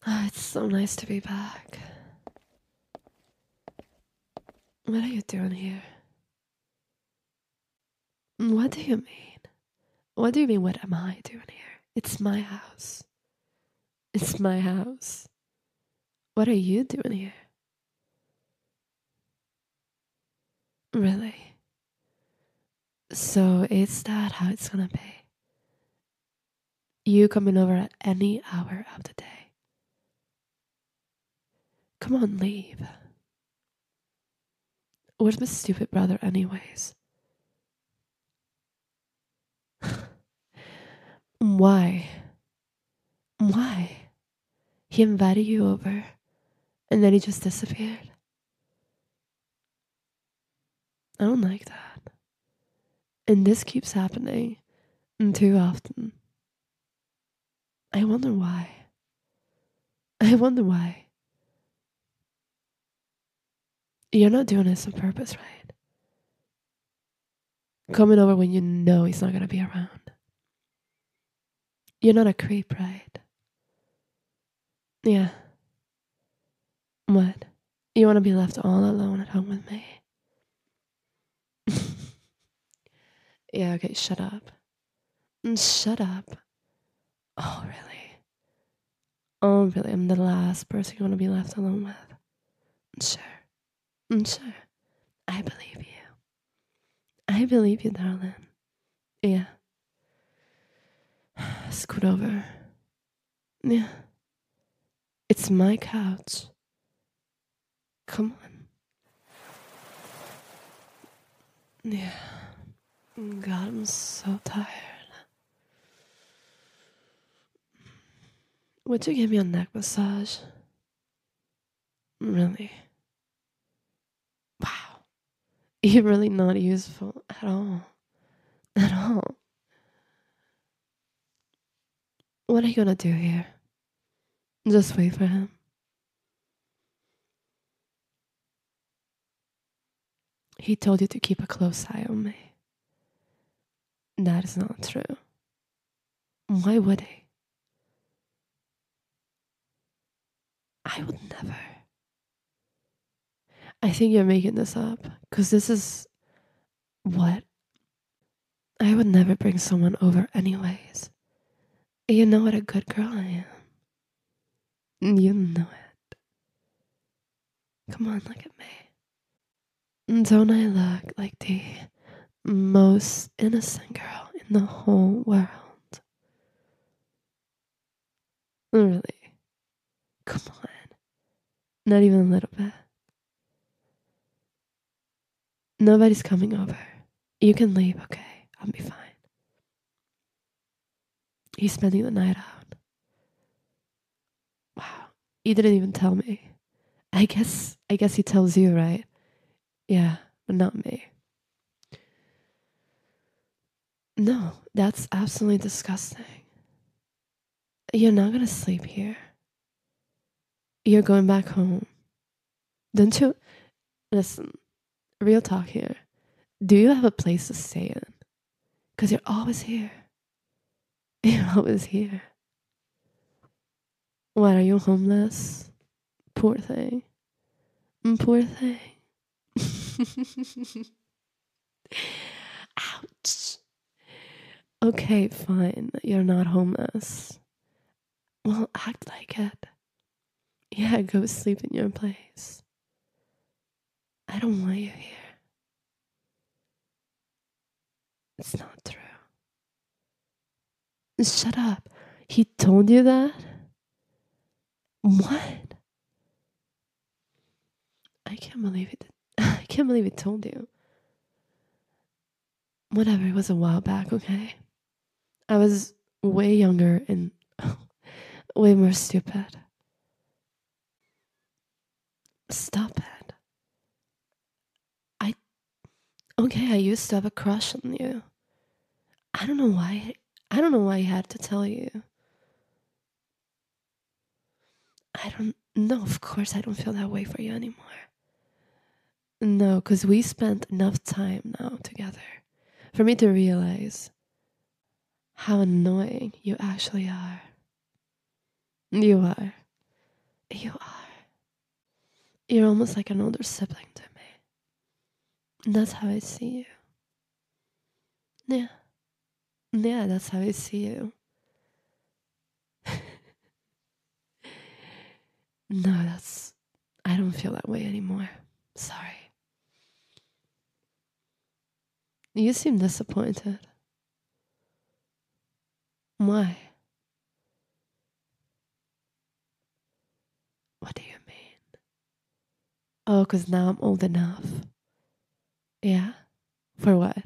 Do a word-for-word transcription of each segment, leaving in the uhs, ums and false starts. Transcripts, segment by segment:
Oh, it's so nice to be back. What are you doing here? What do you mean? What do you mean, what am I doing here? It's my house. It's my house. What are you doing here? Really? So is that how it's gonna be? You coming over at any hour of the day? Come on, leave. Where's my stupid brother anyways? Why? Why? He invited you over and then he just disappeared. I don't like that. And this keeps happening too often. I wonder why. I wonder why. You're not doing this on purpose, right? Coming over when you know he's not gonna be around. You're not a creep, right? Yeah. What? You want to be left all alone at home with me? Yeah, okay, shut up. Shut up. Oh, really? Oh, really? I'm the last person you want to be left alone with? Sure. Sure. I believe you. I believe you, darling. Yeah. Scoot over. Yeah. It's my couch. Come on. Yeah. God, I'm so tired. Would you give me a neck massage? Really? Wow. You're really not useful at all. At all. What are you gonna do here? Just wait for him. He told you to keep a close eye on me. That is not true. Why would he? I would never. I think you're making this up, because this is what? I would never bring someone over anyways. You know what a good girl I am. You know it. Come on, look at me. Don't I look like the most innocent girl in the whole world? Really? Come on. Not even a little bit. Nobody's coming over. You can leave, okay? I'll be fine. He's spending the night out. Wow. You didn't even tell me. I guess I guess he tells you, right? Yeah, but not me. No, that's absolutely disgusting. You're not gonna sleep here. You're going back home. Don't you? Listen, real talk here. Do you have a place to stay in? Because you're always here. You're always here. What, are you homeless? Poor thing. Poor thing. Ouch. Okay, fine. You're not homeless. Well, act like it. Yeah, go sleep in your place. I don't want you here. It's not true. Shut up. He told you that? What? I can't believe it. I can't believe he told you. Whatever, it was a while back, okay? I was way younger and way more stupid. Stop it. I, okay, I used to have a crush on you. I don't know why, I don't know why I had to tell you. I don't know, of course I don't feel that way for you anymore. No, because we spent enough time now together for me to realize how annoying you actually are. You are. You're almost like an older sibling to me. And that's how I see you. Yeah. Yeah, that's how I see you. No, that's... I don't feel that way anymore. Sorry. You seem disappointed. Why? What do you mean? Oh, because now I'm old enough. Yeah? For what?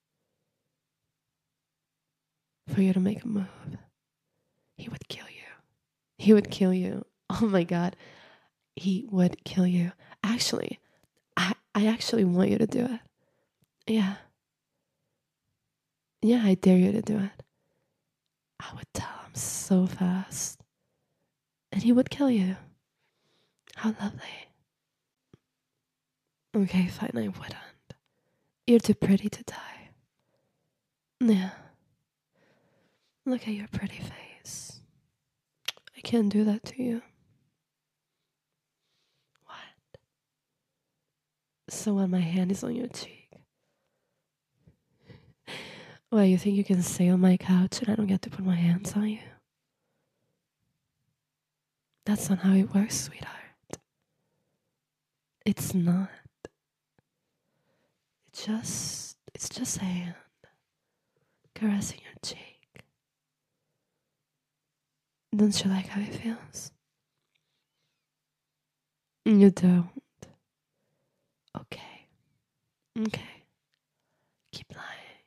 For you to make a move. He would kill you. He would kill you. Oh my god. He would kill you. Actually, I, I actually want you to do it. Yeah. Yeah, I dare you to do it. I would tell him so fast. And he would kill you. How lovely. Okay, fine, I wouldn't. You're too pretty to die. Yeah. Look at your pretty face. I can't do that to you. What? So when my hand is on your cheek. Well, you think you can stay on my couch and I don't get to put my hands on you? That's not how it works, sweetheart. It's not. It's just, it's just a hand caressing your cheek. Don't you like how it feels? You don't. Okay. Okay. Keep lying.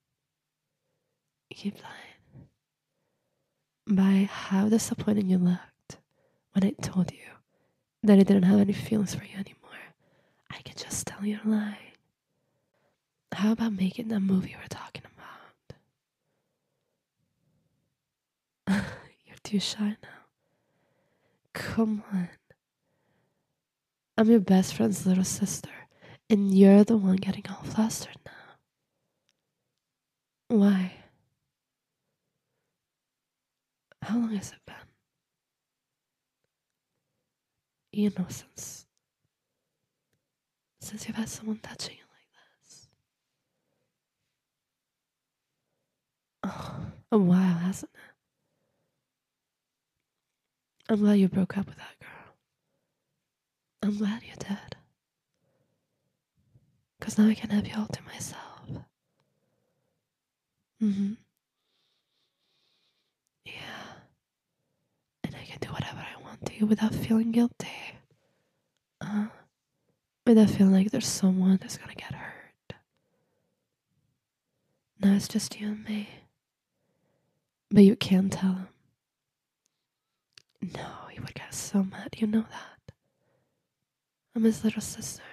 Keep lying. By how disappointing you looked when I told you that I didn't have any feelings for you anymore, I could just tell you're lying. How about making that movie we're talking about? You're too shy now. Come on. I'm your best friend's little sister, and you're the one getting all flustered now. Why? How long has it been? You know, since since you've had someone touching you like this. Oh, a while, hasn't it? I'm glad you broke up with that girl. I'm glad you did. Because now I can have you all to myself. Mm-hmm. Yeah. And I can do whatever I want to you without feeling guilty. Uh, without feeling like there's someone that's gonna get hurt. Now it's just you and me. But you can't tell him. No, he would get so mad. You know that. I'm his little sister.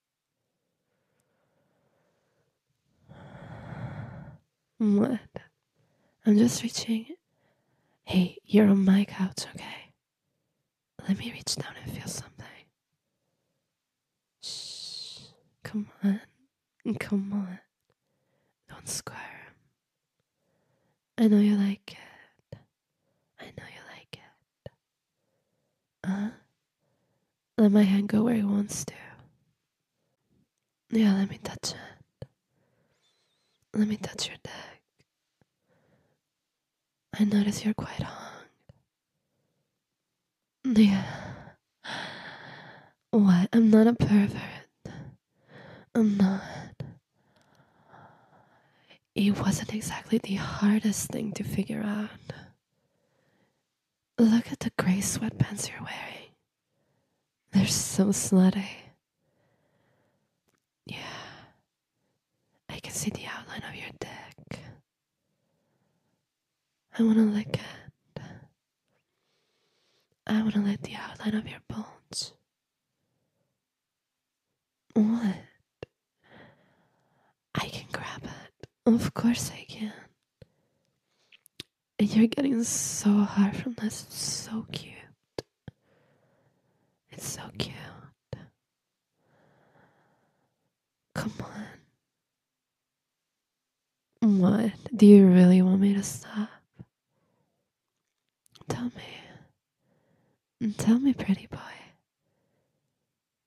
What? I'm just reaching. Hey, you're on my couch, okay? Let me reach down and feel something. Shh. Come on. Come on. Don't squirm. I know you like it. I know you like it. Uh, let my hand go where it wants to. Yeah, let me touch it. Let me touch your neck. I notice you're quite hung. Yeah. What? I'm not a pervert. I'm not. It wasn't exactly the hardest thing to figure out. Look at the gray sweatpants you're wearing. They're so slutty. Yeah. I can see the outline of your dick. I wanna lick it. I wanna lick the outline of your bulge. What? I can grab it. Of course I can. And you're getting so hard from this. It's so cute. It's so cute. Come on. What? Do you really want me to stop? Tell me. Tell me, pretty boy.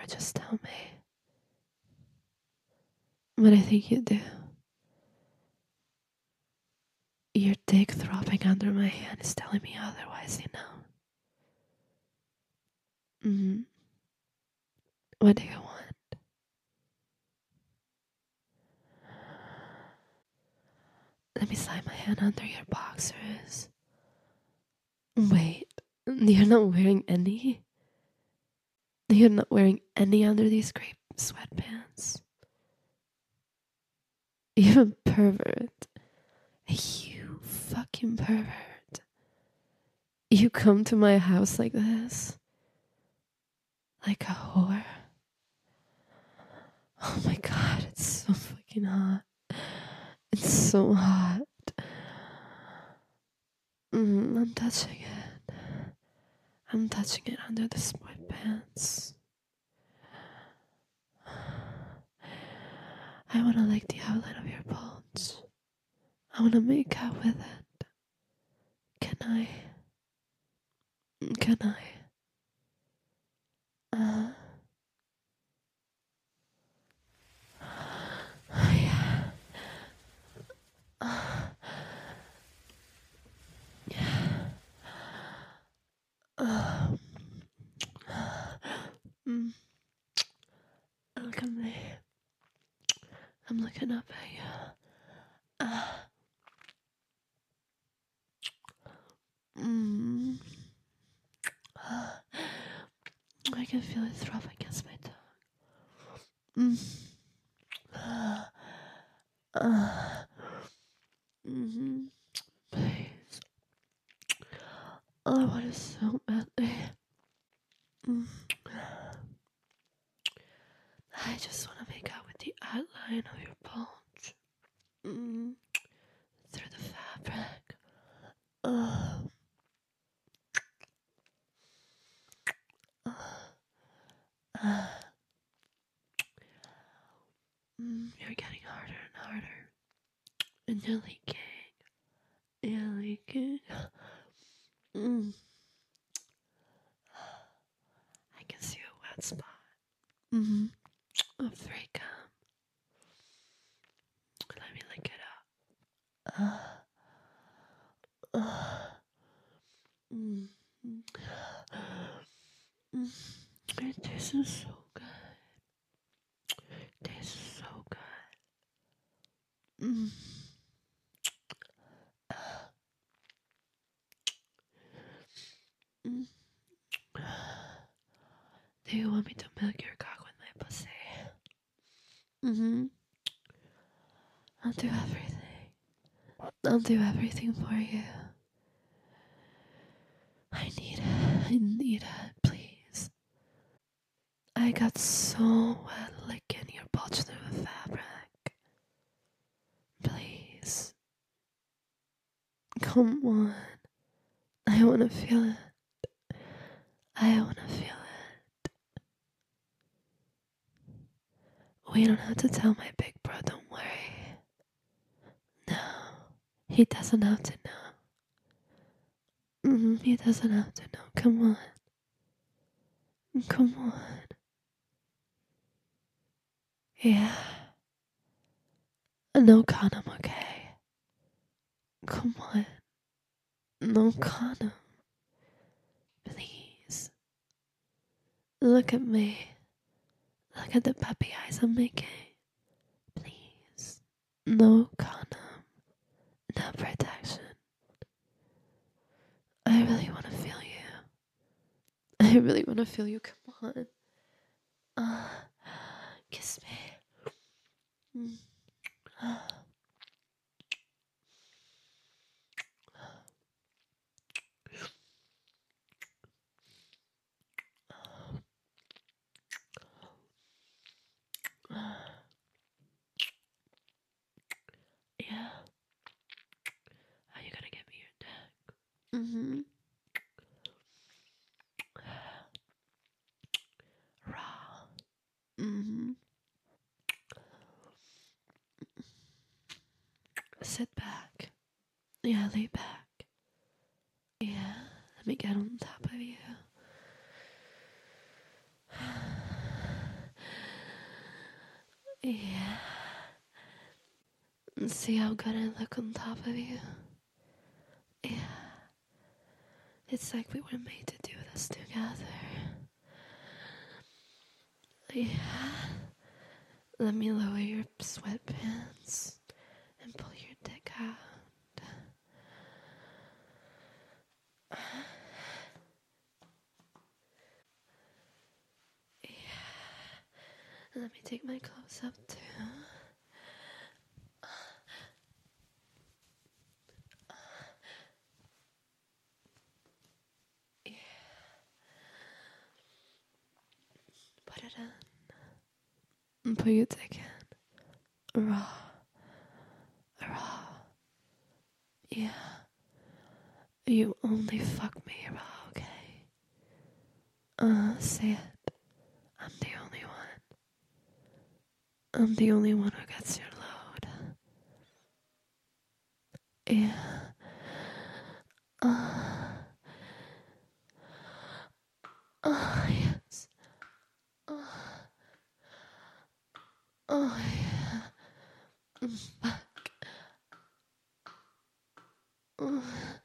or just tell me. But I think you do. Your dick throbbing under my hand is telling me otherwise, you know. Mm-hmm. What do you want? Let me slide my hand under your boxers. Wait, you're not wearing any? You're not wearing any under these great sweatpants? You're a pervert. You fucking pervert. You come to my house like this? Like a whore? Oh my god, it's so fucking hot. It's so hot. Mm, I'm touching it. I'm touching it under the sweatpants. I wanna lick the outlet of your bulge. I wanna make out with it. Can I? Can I? Uh, yeah. Uh, yeah. Uh, mm, look at me. I'm looking up at you. Uh, mm, uh, I can feel it throb against my tongue. Mm. Uh, uh, mm-hmm. Please. I want it so badly. Mm. I just want to make out with the outline of your bulge. Mm. Through the fabric. Uh, uh, uh. Mm, you're getting harder and harder. And you're leaking. You're leaking. Mm. I can see a wet spot. Mm-hmm. A free cum. Let me lick it up. Uh, uh, mm, mm. It tastes so good. It tastes so good. Mm. Mm. Do you want me to milk your cock with my pussy? Mm-hmm. I'll do everything. I'll do everything for you. I need it. I need it, please. I got so wet licking your bulge through the fabric. Please. Come on. I wanna feel it. I wanna feel it. We don't have to tell my big bro, don't worry. No. He doesn't have to know. Mm-hmm, he doesn't have to know. Come on. Come on. Yeah. No condom, okay? Come on. No condom. Please. Look at me. Look at the puppy eyes I'm making. Please. No condom. No protection. I really want to feel you. I really want to feel you. Come on. Uh, kiss me. Mm. Uh. Yeah. Are you gonna give me your dick? Mm-hmm. Raw. Mm-hmm. Sit back. Yeah, lay back. Yeah, let me get on top of you. Yeah. And see how good I look on top of you? Yeah. It's like we were made to do this together. Yeah. Let me lower your sweatpants and pull your dick out. Yeah. Let me take my clothes up too. Yeah. Put it in. And put your dick in. Raw. Raw. Yeah. You only fuck me raw, okay? Uh, say it. I'm the only one. I'm the only one who gets your load. Yeah. Uh, oh, yes. Oh, oh yeah. Mm, fuck. Oh,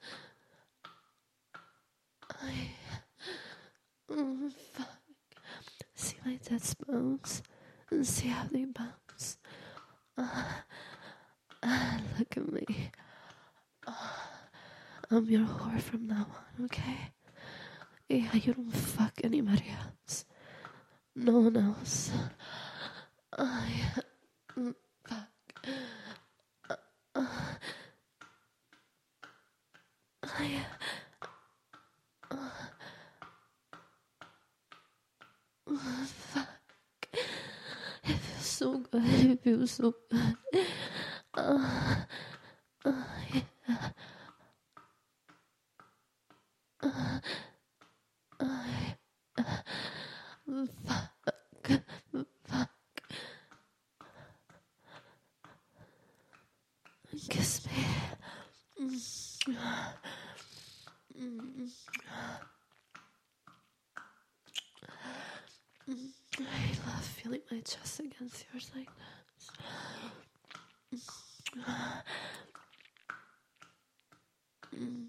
oh, yeah. Mm, fuck. See my dead bones? And see how they bounce? Uh, uh, look at me. Uh, I'm your whore from now on, okay? Yeah, you don't fuck anybody else. No one else. Uh, yeah. Mm, fuck. Uh, uh, uh, yeah. Uh, uh, fuck. It feels so good. It feels so good. Uh, uh, yeah. Uh, uh, uh, fuck. Fuck. Kiss me. Mm. Mm. Mm. I love feeling my chest against yours like this. Mm.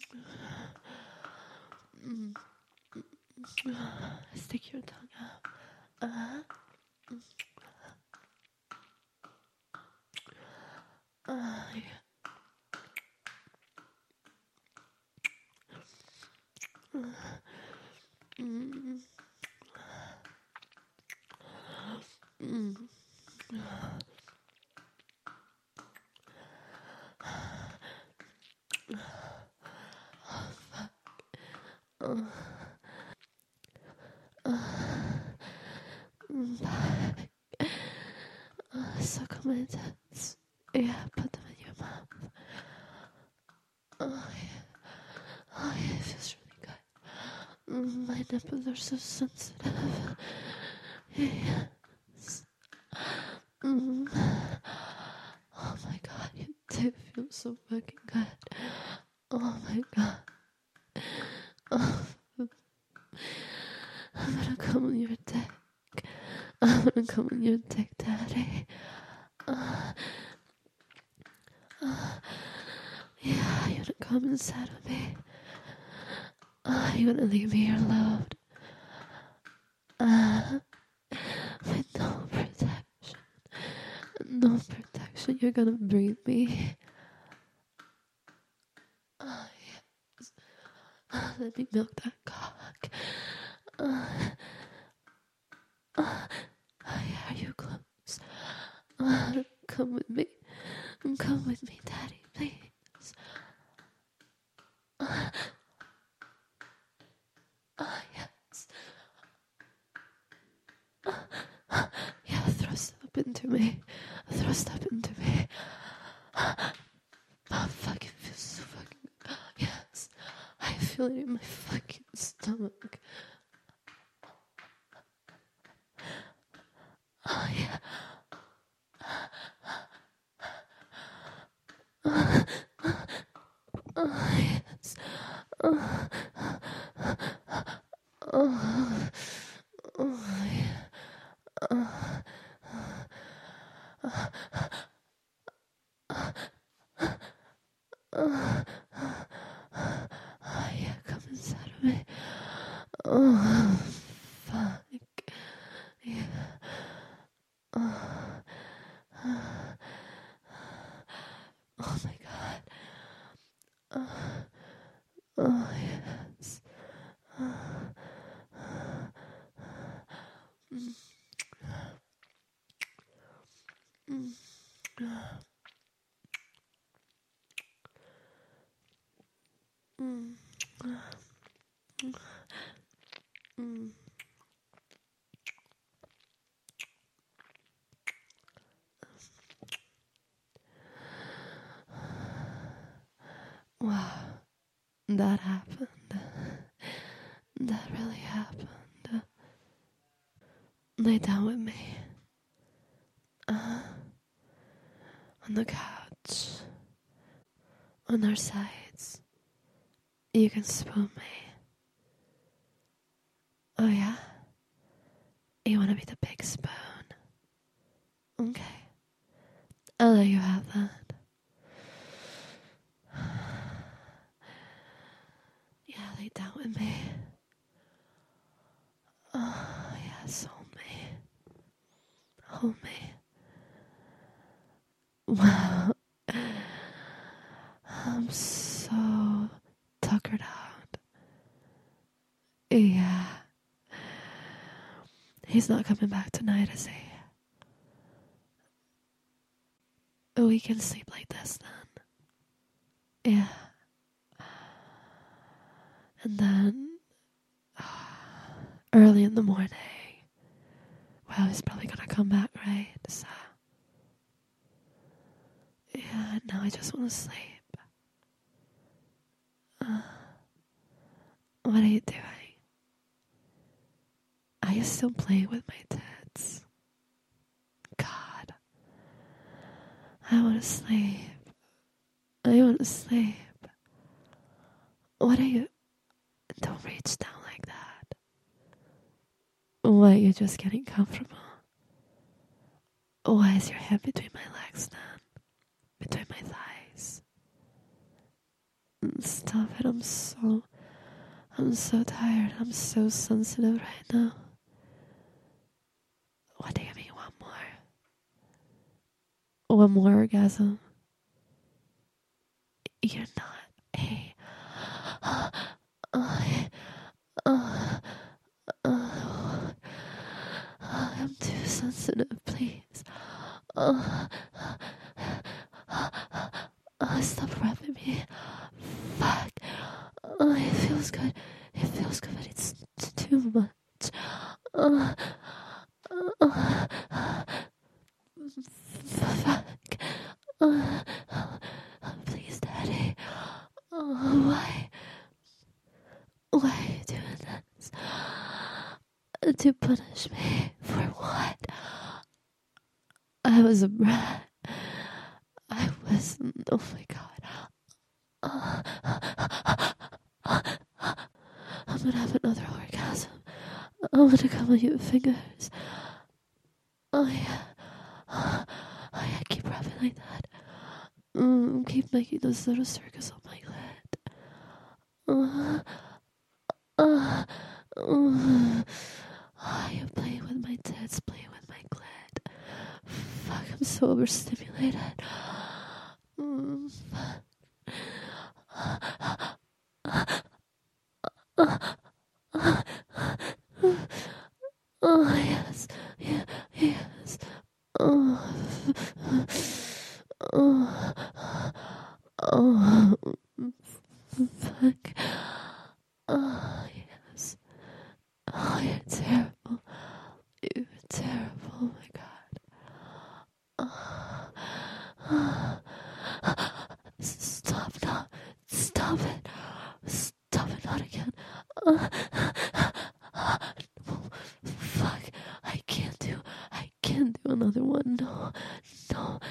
Mm. Stick your tongue out. Uh-huh. Uh, yeah. Mm. Mm. Uh, uh, mm. Uh, suck on my tits. Yeah, put them in your mouth. Oh, yeah. Oh, yeah, it feels really good. Mm, my nipples are so sensitive. Yes. Mm. Oh my god, you do feel so fucking good. Oh my god. Oh, I'm gonna come on your dick. I'm gonna come on your dick, daddy. Uh, uh, yeah, you're gonna come inside of me. Uh, you're gonna leave me here loved. Uh, with no protection. No protection. You're gonna breathe me. Oh, yes. Uh, let me milk that cock. Uh, uh, are you close? Uh, come with me. Come with me, daddy, please. Uh, uh, yes. Uh, uh, yeah, thrust up into me. Thrust up into me. Oh, fuck, it feels so fucking good. Yes. I feel it in my fucking stomach. Oh, yeah. Oh, oh yes. Oh, oh, oh, yeah. Oh, Oh, yes. Mm. Mm. Mm. Mm. Wow, that happened. That really happened. Lay down with me. Uh, on the couch. On our sides. You can spoon me. Oh yeah? You wanna be the big spoon? Okay. I'll let you have that. Yeah, lay down with me. Oh, yes, hold me. Hold me. Wow. I'm so tuckered out. Yeah. He's not coming back tonight, is he? We can sleep like this then. Yeah. And then, early in the morning, well, he's probably gonna come back, right? So, yeah, now I just want to sleep. Uh, what are you doing? Are you still playing with my tits? God. I want to sleep. I want to sleep. What are you... Don't reach down like that. Why, you're just getting comfortable? Why is your hand between my legs then? Between my thighs? Stop it, I'm so... I'm so tired. I'm so sensitive right now. What do you mean, one more? One more orgasm? You're not. Hey. Uh, uh, uh, uh, I'm too sensitive, please. Uh, uh, stop rubbing me. Fuck. Uh, it feels good. It feels good, but it's t- too much. Uh, uh, uh, fuck. Uh, please, Daddy. Uh, why? Why are you doing this? To punish me for what? I was a brat. I wasn't. Oh my god. Uh, I'm gonna have another orgasm. I'm gonna come on your fingers. Oh yeah. Oh yeah, keep rubbing like that. Mm, keep making those little circles on my clit. Uh, uh, uh, oh, you're playing with my tits, playing with my clit. Fuck, I'm so overstimulated. Mm. Oh, yes. Yeah, yes. Oh. Oh. Oh. Fuck. Oh, yes. Oh, you're terrible. You're terrible. Oh, my God. Oh. Stop, no. Stop it. Stop it, not again. Uh, fuck. I can't do, I can't do another one. No, no.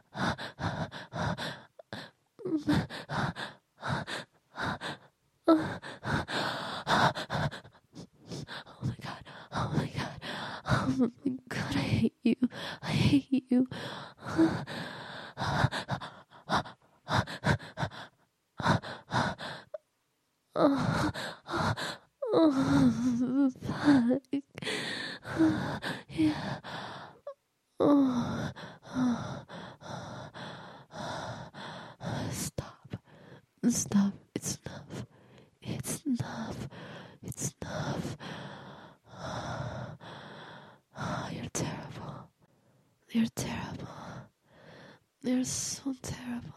Oh my god. Oh my god. Oh my god. I hate you. I hate you. Oh, oh, fuck. Yeah. Oh, oh, stop. Stop. It's enough. enough. It's enough. You're terrible. You're terrible. You're so terrible.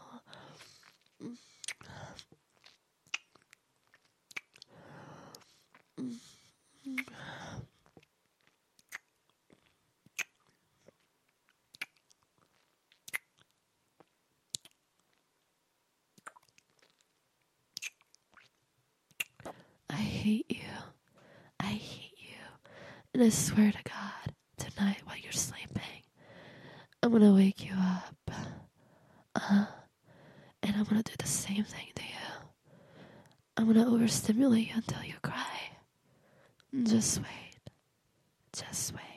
I hate you. I hate you. And I swear to God, tonight while you're sleeping, I'm gonna wake you up. Uh, and I'm gonna do the same thing to you. I'm gonna overstimulate you until you cry. Just wait. Just wait.